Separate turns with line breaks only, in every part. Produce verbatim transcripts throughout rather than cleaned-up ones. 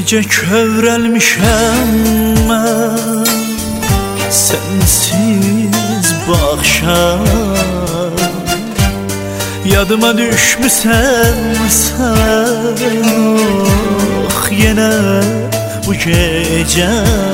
Necə kövrəlmişəm mən sənsiz bu axşam. Yadıma düşmüsən sən, oh yenə bu gecə.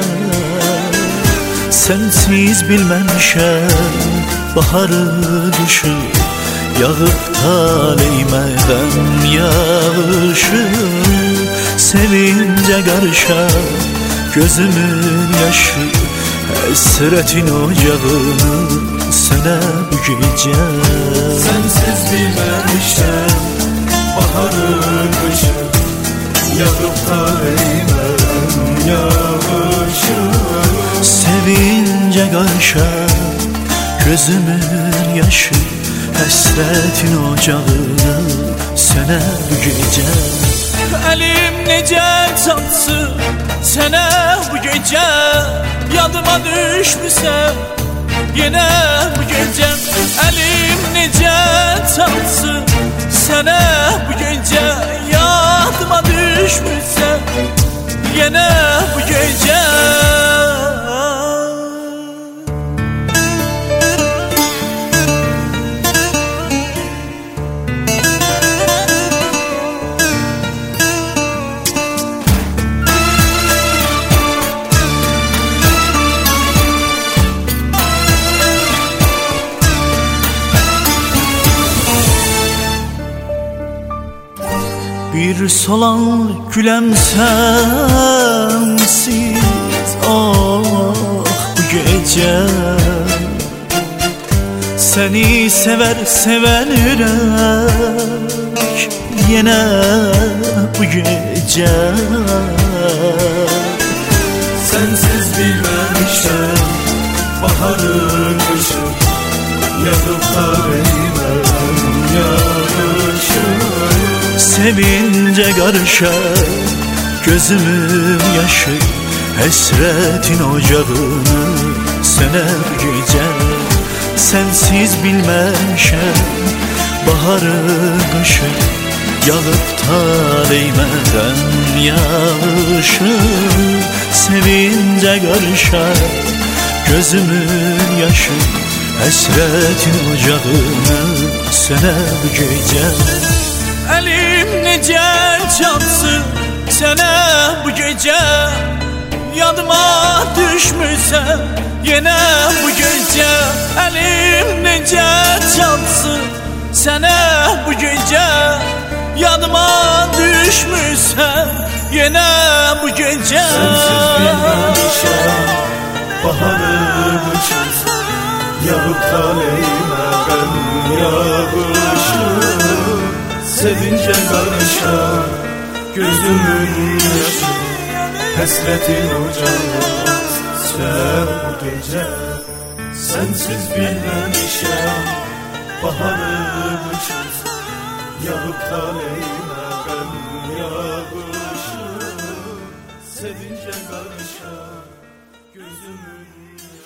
Sənsiz bilməmişəm baharı qışı, yağıb taleymədən yağışı. Sevince qarışar gözümün yaşı, həsrətin ocağını sənə bu gecə.
Sensiz bilməmişəm baharın qışı, yağıb taleymədən yağışı.
Sevince qarışar gözümün yaşı, həsrətin ocağını sənə bu gecə.
Əlim necə çatsın sənə bu gecə, yadıma düşmüsən yenə bu gecə. Əlim necə çatsın sənə bu gecə, yadıma düşmüsən yenə bu gecə.
Bir solan güləm sənsiz, oh bu gecə. Səni sevər sevən ürək yenə bu gecə.
Sensiz bilməmişəm baharın qışı, yağıb taleymədən yağışı.
Sevince qarışar gözümün yaşı, həsrətin ocağını sənə bu gecə. Sənsiz bilməmişəm baharı qışı, yağıb taleymədən yağışı. Sevince qarışar gözümün yaşı, həsrətin ocağını sənə bu gecə.
Əlim necə çatsın sənə bu gecə, yadıma düşmüsən yenə bu gecə. Əlim necə çatsın sənə bu gecə, yadıma düşmüsən yenə bu gecə.
Sensiz bilməmişəm baharın qışı, yağıb taleymədən yağışı. Sevince qarışar gözümün yaşı, həsrətin ocağı sənə bu gecə. Sensiz bilməmişəm baharın qışı, yağıb taleymədən yağışı. Sevince qarışar gözümün yaşı.